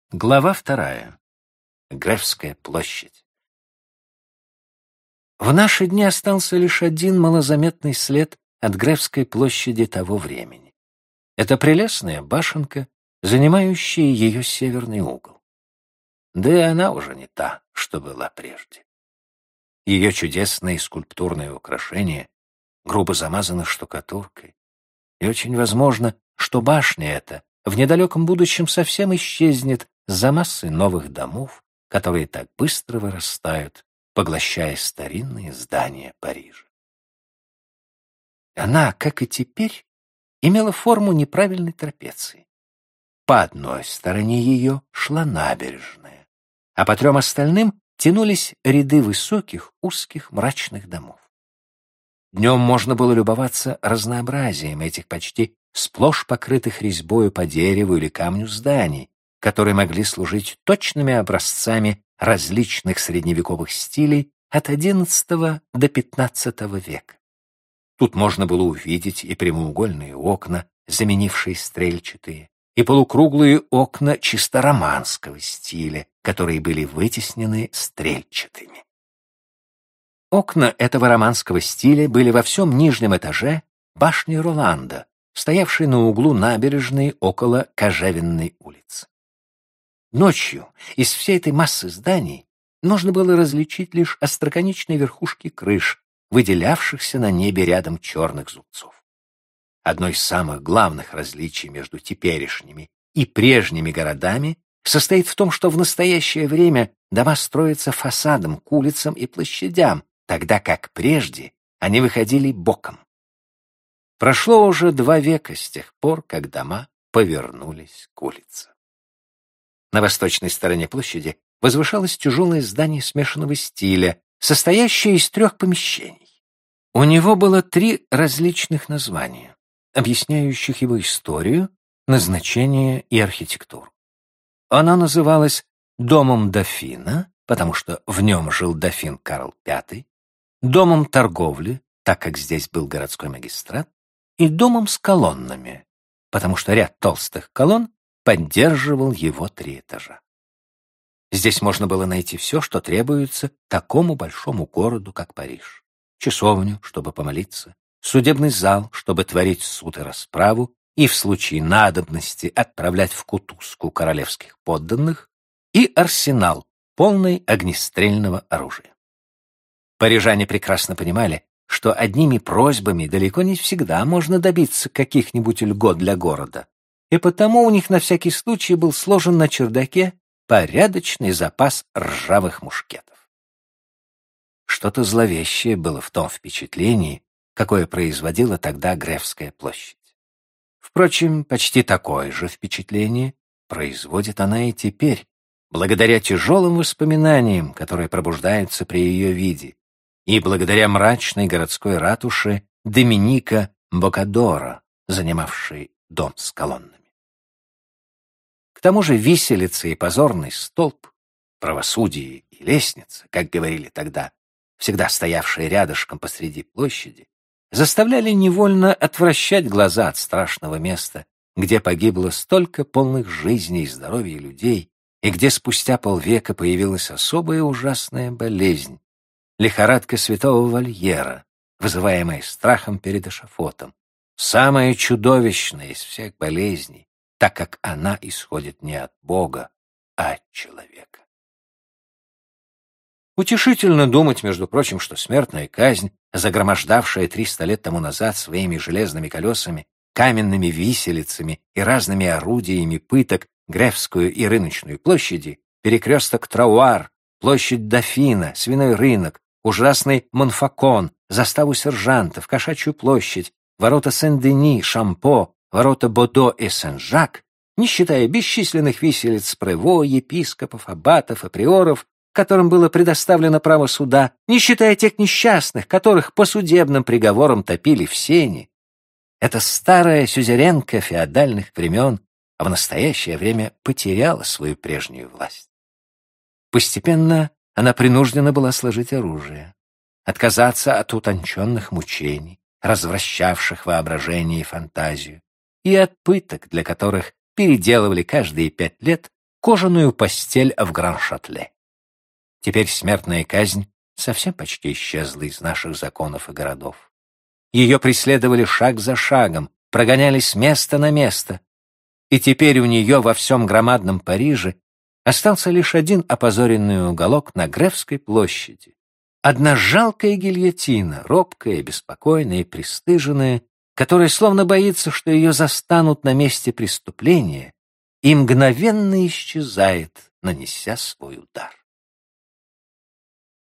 Глава 2. Гревская площадь. В наши дни остался лишь один малозаметный след от Гревской площади того времени. Это прелестная башенка, занимающая ее северный угол. Да и она уже не та, что была прежде. Ее чудесные скульптурные украшения грубо замазаны штукатуркой, и очень возможно, что башня эта в недалеком будущем совсем исчезнет за массой новых домов, которые так быстро вырастают, поглощая старинные здания Парижа. Она, как и теперь, имела форму неправильной трапеции. По одной стороне ее шла набережная, а по трем остальным тянулись ряды высоких, узких, мрачных домов. Днем можно было любоваться разнообразием этих почти сплошь покрытых резьбою по дереву или камню зданий, которые могли служить точными образцами различных средневековых стилей от XI до XV века. Тут можно было увидеть и прямоугольные окна, заменившие стрельчатые, и полукруглые окна чисто романского стиля, которые были вытеснены стрельчатыми. Окна этого романского стиля были во всем нижнем этаже башни Роланда, стоявшей на углу набережной около Кожевенной улицы. Ночью из всей этой массы зданий можно было различить лишь остроконечные верхушки крыш, выделявшихся на небе рядом черных зубцов. Одно из самых главных различий между теперешними и прежними городами состоит в том, что в настоящее время дома строятся фасадом к улицам и площадям, тогда как прежде они выходили боком. Прошло уже 2 века с тех пор, как дома повернулись к улице. На восточной стороне площади возвышалось тяжелое здание смешанного стиля, состоящее из 3 помещений. У него было 3 различных названия, объясняющих его историю, назначение и архитектуру. Оно называлось «Домом дофина», потому что в нем жил дофин Карл V, «Домом торговли», так как здесь был городской магистрат, и «Домом с колоннами», потому что ряд толстых колонн поддерживал его 3 этажа. Здесь можно было найти все, что требуется такому большому городу, как Париж. Часовню, чтобы помолиться, судебный зал, чтобы творить суд и расправу, и в случае надобности отправлять в кутузку королевских подданных, и арсенал, полный огнестрельного оружия. Парижане прекрасно понимали, что одними просьбами далеко не всегда можно добиться каких-нибудь льгот для города, и потому у них на всякий случай был сложен на чердаке порядочный запас ржавых мушкетов. Что-то зловещее было в том впечатлении, какое производила тогда Гревская площадь. Впрочем, почти такое же впечатление производит она и теперь, благодаря тяжелым воспоминаниям, которые пробуждаются при ее виде, и благодаря мрачной городской ратуше Доминика Бокадора, занимавшей дом с колоннами. К тому же виселица и позорный столб, правосудие и лестница, как говорили тогда, всегда стоявшие рядышком посреди площади, заставляли невольно отвращать глаза от страшного места, где погибло столько полных жизней и здоровья людей, и где спустя полвека появилась особая ужасная болезнь, лихорадка святого Вольера, вызываемая страхом перед эшафотом, самая чудовищная из всех болезней, так как она исходит не от Бога, а от человека. Утешительно думать, между прочим, что смертная казнь, загромождавшая 300 лет тому назад своими железными колесами, каменными виселицами и разными орудиями пыток Гревскую и Рыночную площади, перекресток Трауар, площадь Дофина, Свиной рынок, ужасный Монфакон, заставу сержантов, Кошачью площадь, ворота Сен-Дени, Шампо, ворота Бодо и Сен-Жак, не считая бесчисленных виселиц Прево, епископов, аббатов и приоров, которым было предоставлено право суда, не считая тех несчастных, которых по судебным приговорам топили в сене, эта старая сюзеренка феодальных времен в настоящее время потеряла свою прежнюю власть. Постепенно она принуждена была сложить оружие, отказаться от утонченных мучений, развращавших воображение и фантазию, и от пыток, для которых переделывали каждые 5 лет кожаную постель в Гран-Шатле. Теперь смертная казнь совсем почти исчезла из наших законов и городов. Ее преследовали шаг за шагом, прогоняли с места на место. И теперь у нее во всем громадном Париже остался лишь один опозоренный уголок на Гревской площади. Одна жалкая гильотина, робкая, беспокойная и пристыженная, которая словно боится, что ее застанут на месте преступления, и мгновенно исчезает, нанеся свой удар.